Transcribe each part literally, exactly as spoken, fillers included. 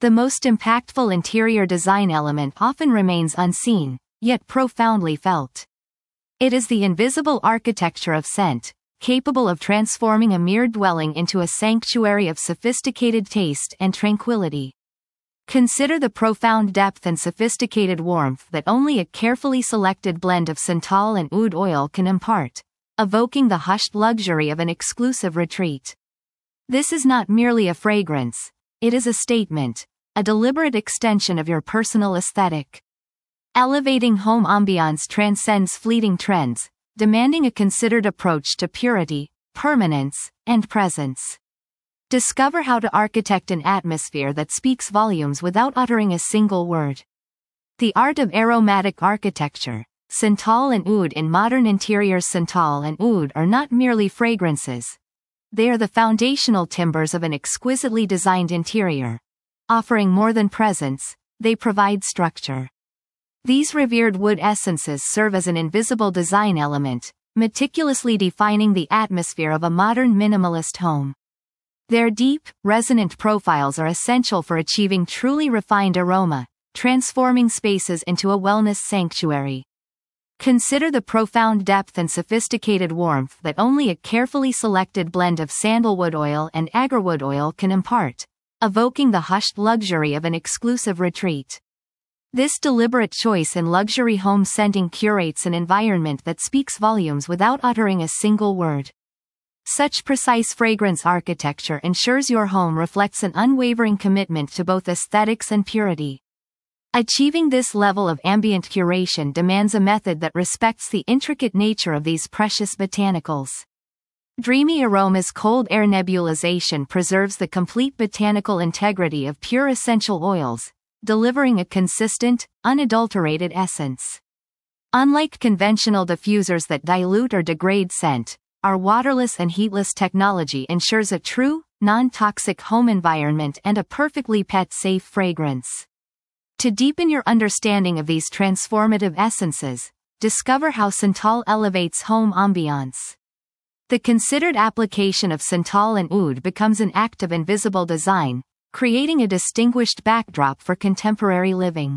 The most impactful interior design element often remains unseen, yet profoundly felt. It is the invisible architecture of scent, capable of transforming a mere dwelling into a sanctuary of sophisticated taste and tranquility. Consider the profound depth and sophisticated warmth that only a carefully selected blend of santal and oud oil can impart, evoking the hushed luxury of an exclusive retreat. This is not merely a fragrance, it is a statement, a deliberate extension of your personal aesthetic. Elevating home ambiance transcends fleeting trends, demanding a considered approach to purity, permanence, and presence. Discover how to architect an atmosphere that speaks volumes without uttering a single word. The art of aromatic architecture. Santal and oud. In modern interiors, santal and oud are not merely fragrances. They are the foundational timbers of an exquisitely designed interior. Offering more than presence, they provide structure. These revered wood essences serve as an invisible design element, meticulously defining the atmosphere of a modern minimalist home. Their deep, resonant profiles are essential for achieving truly refined aroma, transforming spaces into a wellness sanctuary. Consider the profound depth and sophisticated warmth that only a carefully selected blend of sandalwood oil and agarwood oil can impart, evoking the hushed luxury of an exclusive retreat. This deliberate choice in luxury home scenting curates an environment that speaks volumes without uttering a single word. Such precise fragrance architecture ensures your home reflects an unwavering commitment to both aesthetics and purity. Achieving this level of ambient curation demands a method that respects the intricate nature of these precious botanicals. Dreamy Aromas cold air nebulization preserves the complete botanical integrity of pure essential oils, delivering a consistent, unadulterated essence. Unlike conventional diffusers that dilute or degrade scent, our waterless and heatless technology ensures a true, non-toxic home environment and a perfectly pet-safe fragrance. To deepen your understanding of these transformative essences, discover how santal elevates home ambiance. The considered application of santal and oud becomes an act of invisible design, creating a distinguished backdrop for contemporary living.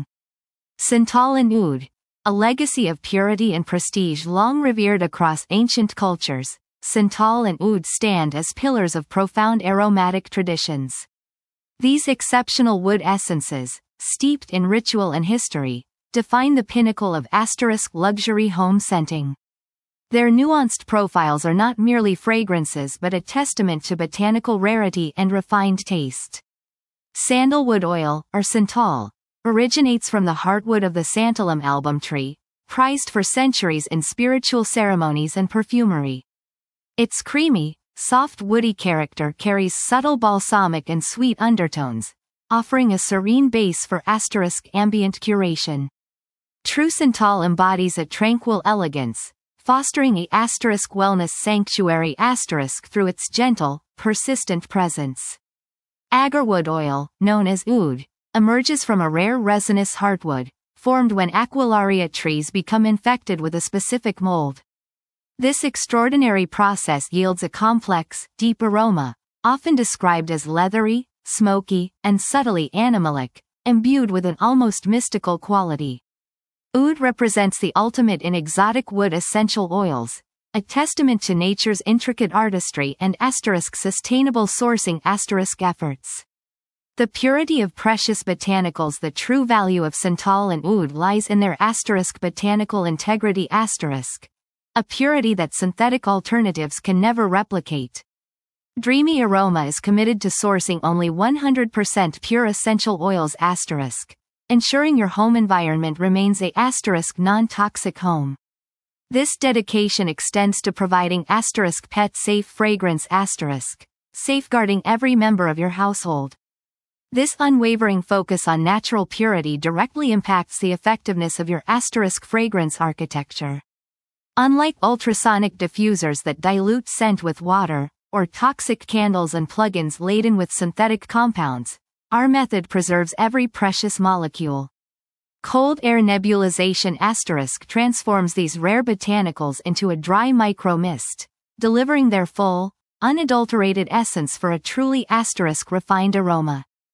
Santal and oud, a legacy of purity and prestige long revered across ancient cultures, santal and oud stand as pillars of profound aromatic traditions. These exceptional wood essences, steeped in ritual and history, define the pinnacle of asterisk luxury home scenting. Their nuanced profiles are not merely fragrances but a testament to botanical rarity and refined taste. Sandalwood oil, or santal, originates from the heartwood of the santalum album tree, prized for centuries in spiritual ceremonies and perfumery. Its creamy, soft woody character carries subtle balsamic and sweet undertones, offering a serene base for asterisk ambient curation. True santal embodies a tranquil elegance, fostering a asterisk wellness sanctuary asterisk through its gentle, persistent presence. Agarwood oil, known as oud, emerges from a rare resinous heartwood, formed when Aquilaria trees become infected with a specific mold. This extraordinary process yields a complex, deep aroma, often described as leathery, smoky, and subtly animalic, imbued with an almost mystical quality. Oud represents the ultimate in exotic wood essential oils, a testament to nature's intricate artistry and asterisk sustainable sourcing asterisk efforts. The purity of precious botanicals. The true value of santal and oud lies in their asterisk botanical integrity asterisk, a purity that synthetic alternatives can never replicate. Dreamy Aroma is committed to sourcing only one hundred percent pure essential oils asterisk, ensuring your home environment remains a asterisk non-toxic home. This dedication extends to providing asterisk pet-safe fragrance asterisk, safeguarding every member of your household. This unwavering focus on natural purity directly impacts the effectiveness of your asterisk fragrance architecture. Unlike ultrasonic diffusers that dilute scent with water, or toxic candles and plugins laden with synthetic compounds, our method preserves every precious molecule. Cold air nebulization asterisk transforms these rare botanicals into a dry micro mist, delivering their full, unadulterated essence for a truly asterisk refined aroma.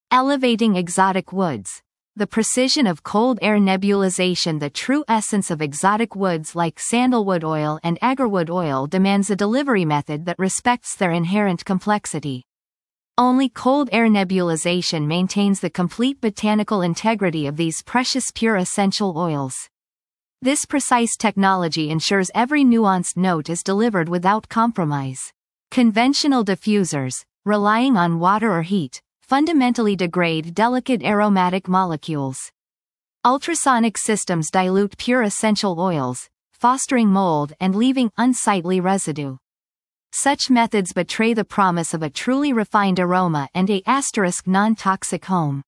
Elevating exotic woods. The precision of cold air nebulization. The true essence of exotic woods like sandalwood oil and agarwood oil demands a delivery method that respects their inherent complexity. Only cold air nebulization maintains the complete botanical integrity of these precious pure essential oils. This precise technology ensures every nuanced note is delivered without compromise. Conventional diffusers, relying on water or heat, fundamentally degrade delicate aromatic molecules. Ultrasonic systems dilute pure essential oils, fostering mold and leaving unsightly residue. Such methods betray the promise of a truly refined aroma and a asterisk non-toxic home.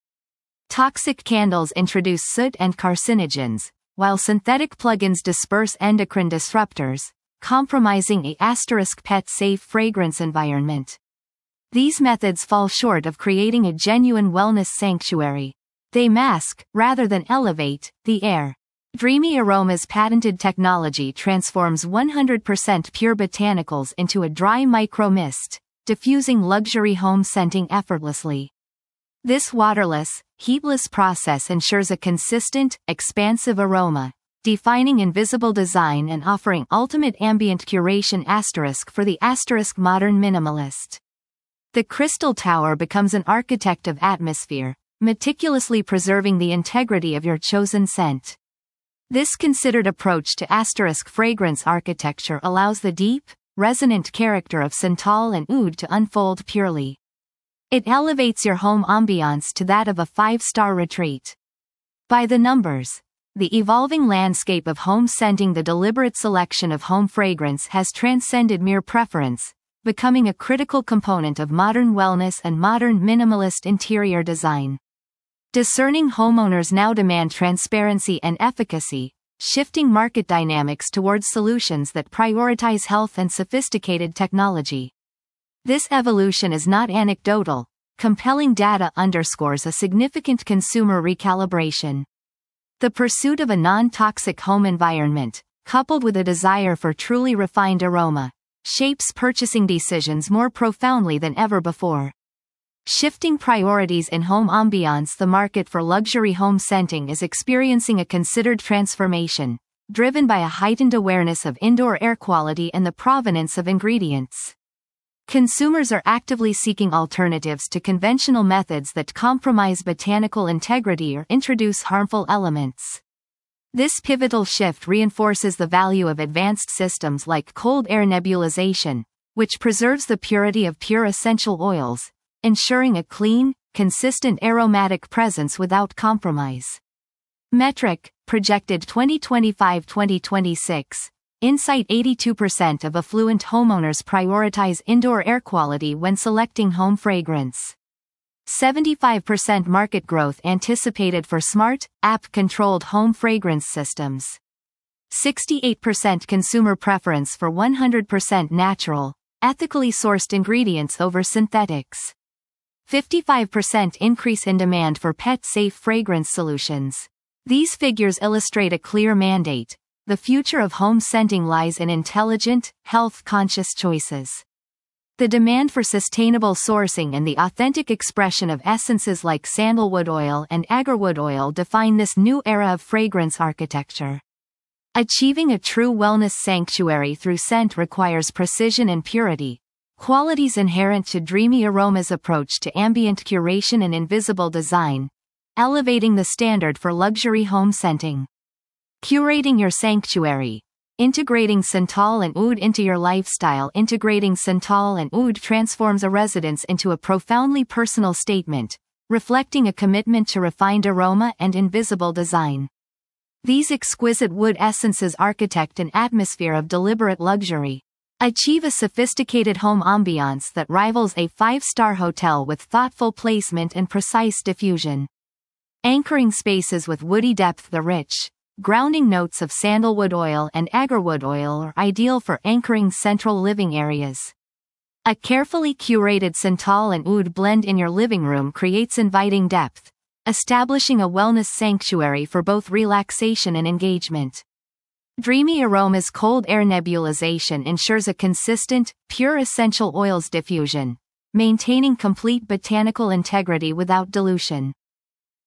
Toxic candles introduce soot and carcinogens, while synthetic plugins disperse endocrine disruptors, compromising a asterisk pet-safe fragrance environment. These methods fall short of creating a genuine wellness sanctuary. They mask, rather than elevate, the air. Dreamy Aroma's patented technology transforms one hundred percent pure botanicals into a dry micro-mist, diffusing luxury home scenting effortlessly. This waterless, heatless process ensures a consistent, expansive aroma, defining invisible design and offering ultimate ambient curation asterisk for the asterisk modern minimalist. The Crystal Tower becomes an architect of atmosphere, meticulously preserving the integrity of your chosen scent. This considered approach to asterisk fragrance architecture allows the deep, resonant character of santal and oud to unfold purely. It elevates your home ambiance to that of a five-star retreat. By the numbers. The evolving landscape of home scenting. The deliberate selection of home fragrance has transcended mere preference, becoming a critical component of modern wellness and modern minimalist interior design. Discerning homeowners now demand transparency and efficacy, shifting market dynamics towards solutions that prioritize health and sophisticated technology. This evolution is not anecdotal. Compelling data underscores a significant consumer recalibration. The pursuit of a non-toxic home environment, coupled with a desire for truly refined aroma, shapes purchasing decisions more profoundly than ever before. Shifting priorities in home ambiance. The market for luxury home scenting is experiencing a considered transformation, driven by a heightened awareness of indoor air quality and the provenance of ingredients. Consumers are actively seeking alternatives to conventional methods that compromise botanical integrity or introduce harmful elements. This pivotal shift reinforces the value of advanced systems like cold air nebulization, which preserves the purity of pure essential oils, ensuring a clean, consistent aromatic presence without compromise. Metric, projected twenty twenty-five to twenty twenty-six. Insight. Eighty-two percent of affluent homeowners prioritize indoor air quality when selecting home fragrance. seventy-five percent market growth anticipated for smart, app-controlled home fragrance systems. sixty-eight percent consumer preference for one hundred percent natural, ethically sourced ingredients over synthetics. fifty-five percent increase in demand for pet-safe fragrance solutions. These figures illustrate a clear mandate. The future of home scenting lies in intelligent, health-conscious choices. The demand for sustainable sourcing and the authentic expression of essences like sandalwood oil and agarwood oil define this new era of fragrance architecture. Achieving a true wellness sanctuary through scent requires precision and purity, qualities inherent to Dreamy Aroma's approach to ambient curation and invisible design, elevating the standard for luxury home scenting. Curating your sanctuary. Integrating santal and oud into your lifestyle. Integrating santal and oud transforms a residence into a profoundly personal statement, reflecting a commitment to refined aroma and invisible design. These exquisite wood essences architect an atmosphere of deliberate luxury. Achieve a sophisticated home ambiance that rivals a five-star hotel with thoughtful placement and precise diffusion. Anchoring spaces with woody depth. The rich, grounding notes of sandalwood oil and agarwood oil are ideal for anchoring central living areas. A carefully curated santal and oud blend in your living room creates inviting depth, establishing a wellness sanctuary for both relaxation and engagement. Dreamy Aroma's cold air nebulization ensures a consistent, pure essential oils diffusion, maintaining complete botanical integrity without dilution.